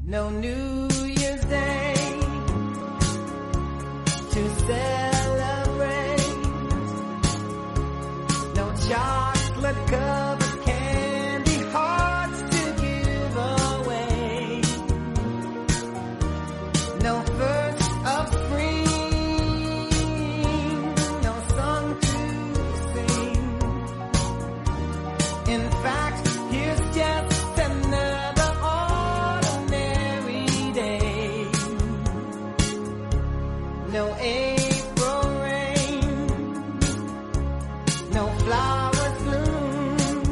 no New Year's Day to celebrate, no chocolate covered candy hearts to give away, no first of spring, no song to sing. In fact, here's just another ordinary day. No April rain, no flowers bloom,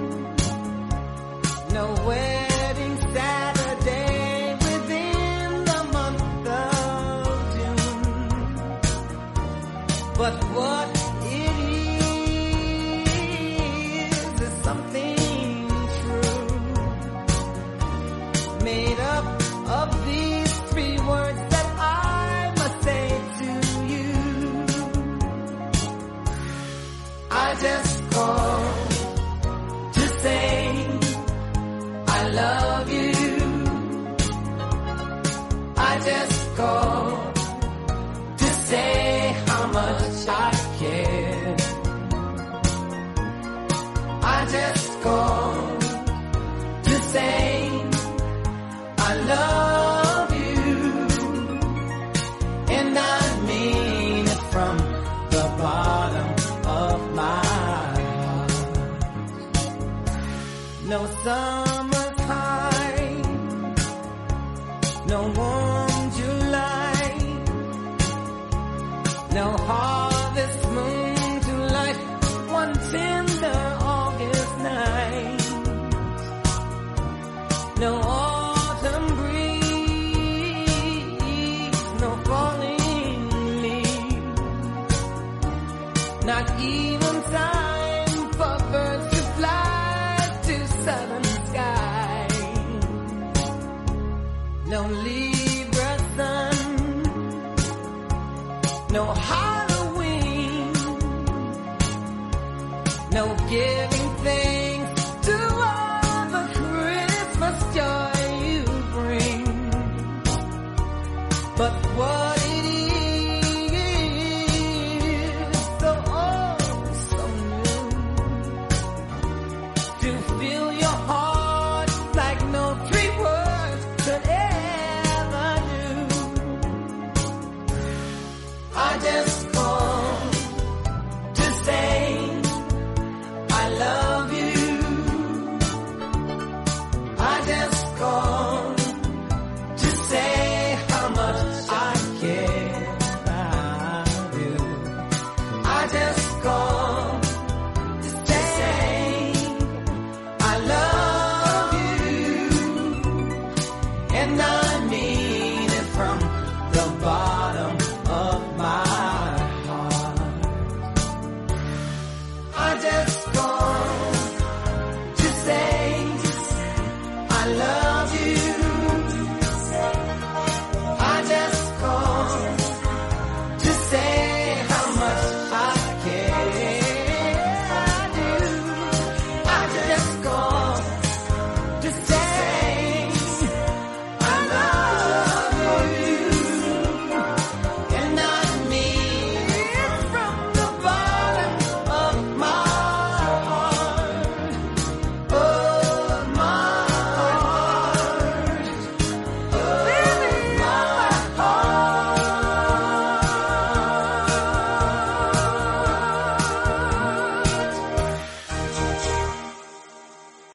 no wedding Saturday within the month of June. But what it is something true, made up of these three words that I must say to you. I just called to say I love you. I just called to say how much I care. I just called to say I love you, and I mean it from the bottom of my heart. No summer's high, no warm July, no harvest moon to light one tender August night, no autumn breeze, no falling leaves, not even time for birds to fly to southern sky, no Libra sun, no Halloween, no giving